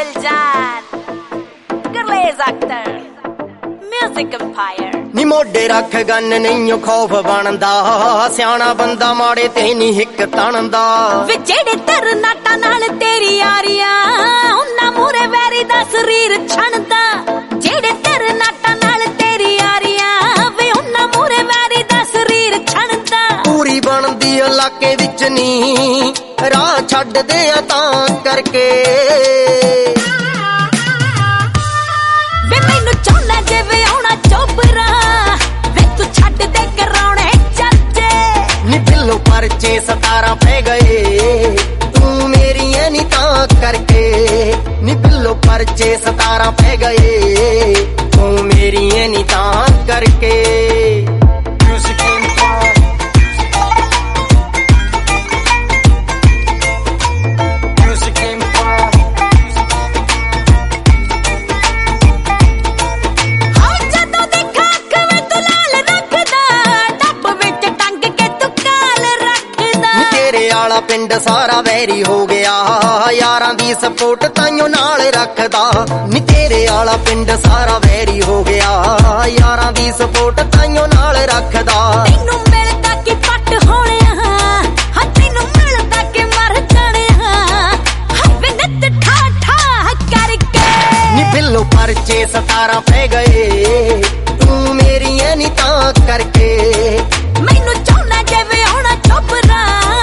दिलजान, Gurlez Akhtar, music empire. नी मोढे रख गन नहीं खौफ बनदा, सियाना बंदा माड़े ते नहीं हिक तणदा। वे जेड़े तरनाटा नाल तेरी यारियां, उन्ना मूरे वैरी दा शरीर छणदा। जेड़े तरनाटा नाल तेरी यारियां, वे उन्ना मूरे वैरी दा शरीर छणदा। पूरी बनदी इलाके विच नी राह छड्ड दे तां करके। वे मैनू चाहुंदा जे वे आउणा चोपरा, वे तू छड्ड दे कराउणे चर्चे। नी बिल्लो परचे 17 पै गए, तू मेरी है नी तां करके। नी बिल्लो परचे 17 पै गए, तू मेरी है नी तां करके। पिंड सारा वैरी हो गया, यारां दी सपोर्ट ताइयों नाल रखदा। नी तेरे आला पिंड सारा वैरी हो गया, यारां दी सपोर्ट ताइयों नाल रखदा। तैनू मिलदा कि पट होणे हां, तैनू मिलदा कि मर जाणे हां। वे नित ठा ठा करके। नी बिल्लो परचे 17 पै गए, तू मेरी है नी तां करके। मैनू चाहुंदा जे वे आउणा चोपरा,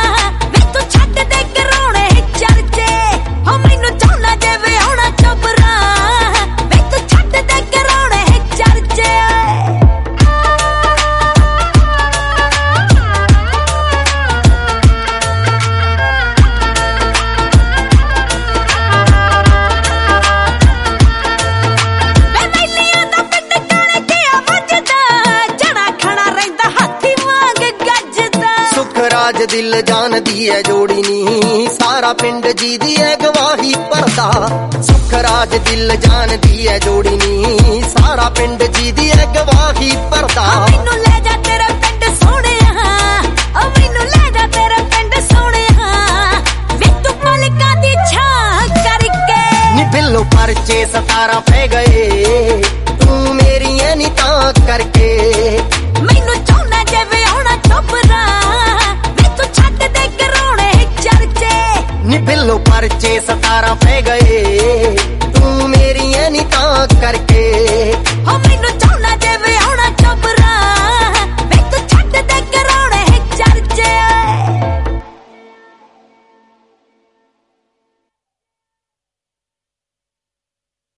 राज दिल जान दी है जोड़ी नी, सारा पिंड जी दी है गवाही भरदा। सुख राज दिल जान दी है जोड़ी नी, सारा पिंड जी दी है गवाही भरदा। मैनू ले जा तेरे पिंड सोहणिया, ओ मैनू ले जा तेरे पिंड सोहणिया, वे तू मलका दी छां करके। नी बिल्लो परचे 17 पै गए, तू मेरी है नी तां करके। मैनू चाहुंदा जे वे आउणा चोपरा, वे तू छड्ड दे कराउणे चर्चे। नी बिल्लो परचे